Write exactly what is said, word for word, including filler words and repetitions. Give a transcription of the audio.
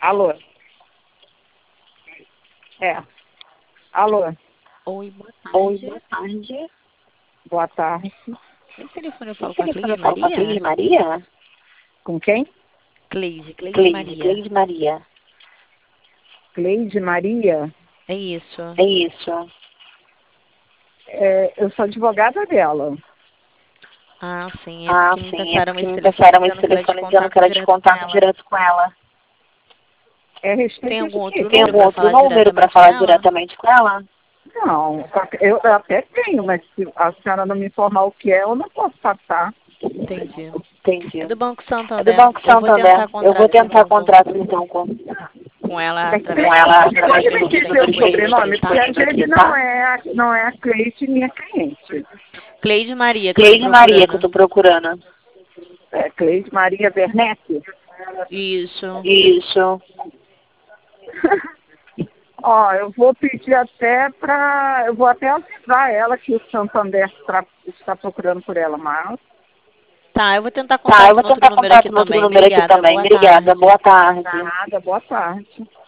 Alô? É. Alô? Oi, boa Oi, tarde. boa tarde. Boa tarde. Esse telefone eu falo Esse com a telefone eu Cleide falo com a Cleide Maria? Maria? Com quem? Cleide, Cleide Cleide, Maria. Cleide Maria. Cleide Maria? É isso. É isso. É, eu sou advogada dela. Ah, sim. É Ah, porque me sim. É passaram porque esse me telefone passaram esse dizendo que era de telefone dizendo que contato era de direto com contato ela. direto com ela. É a Tem respeito algum de quê? outro Tem número algum para outro falar número para diretamente com falar ela? diretamente com ela? Não, só que eu até tenho, mas se a senhora não me informar o que é, eu não posso passar. Entendi. É Entendi. do Banco É do Santander. Banco Eu vou Santander. tentar Eu vou contrato, tentar então, com, contrato, então, com, com ela através com de ela números através de preenchidos repetir aqui seu por escrito, sobrenome, porque tá? a gente não é, a- não é a Cleide, minha cliente. Cleide Maria, que eu tô Cleide Maria, que eu procurando. tô procurando. É, Cleide Maria Werneck? Isso. Isso. Ó, eu vou pedir até para... Eu vou até avisar ela que o Santander tra- está procurando por ela, mas... Tá, eu vou tentar Tá, eu contato vou no outro tentar número contato aqui no outro também. número aqui Obrigada, também. boa Obrigada, tarde. boa tarde. Nada, boa tarde.